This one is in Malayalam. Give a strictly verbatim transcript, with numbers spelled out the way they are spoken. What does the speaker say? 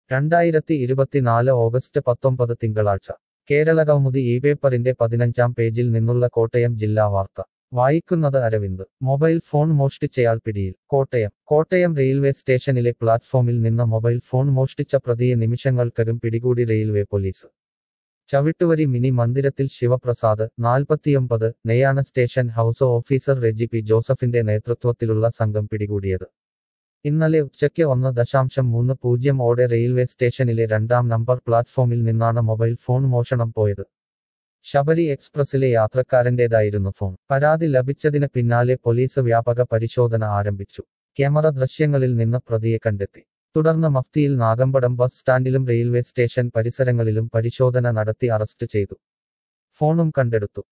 രണ്ടായിരത്തി ഇരുപത്തിനാല് ഓഗസ്റ്റ് പത്തൊമ്പത് തിങ്കളാഴ്ച കേരളകൗമുദി ഈ പേപ്പറിന്റെ പതിനഞ്ചാം പേജിൽ നിന്നുള്ള കോട്ടയം ജില്ലാ വാർത്ത വായിക്കുന്നത് അരവിന്ദ് മൊബൈൽ ഫോൺ മോഷ്ടിച്ചയാൾ പിടിയിൽ കോട്ടയം കോട്ടയം റെയിൽവേ സ്റ്റേഷനിലെ പ്ലാറ്റ്ഫോമിൽ നിന്ന് മൊബൈൽ ഫോൺ മോഷ്ടിച്ച പ്രതിയെ നിമിഷങ്ങൾക്കകം പിടികൂടി റെയിൽവേ പോലീസ് ചവിട്ടുവരി മിനി മന്ദിരത്തിൽ ശിവപ്രസാദ് നാൽപ്പത്തിയൊമ്പത് നെയാണ് station house officer Reji P ജോസഫിന്റെ നേതൃത്വത്തിലുള്ള സംഘം പിടികൂടിയത് ഇന്നലെ ഉച്ചയ്ക്ക് ഒന്ന് ദശാംശം മൂന്ന് പൂജ്യം ഓടെ റെയിൽവേ സ്റ്റേഷനിലെ രണ്ടാം നമ്പർ പ്ലാറ്റ്ഫോമിൽ നിന്നാണ് മൊബൈൽ ഫോൺ മോഷണം പോയത് ശബരി എക്സ്പ്രസിലെ യാത്രക്കാരന്റേതായിരുന്നു ഫോൺ പരാതി ലഭിച്ചതിന് പിന്നാലെ പോലീസ് വ്യാപക പരിശോധന ആരംഭിച്ചു ക്യാമറ ദൃശ്യങ്ങളിൽ നിന്ന് പ്രതിയെ കണ്ടെത്തി തുടർന്ന് മഫ്തിയിൽ നാഗമ്പടം ബസ് സ്റ്റാൻഡിലും റെയിൽവേ സ്റ്റേഷൻ പരിസരങ്ങളിലും പരിശോധന നടത്തി അറസ്റ്റ് ചെയ്തു ഫോണും കണ്ടെടുത്തു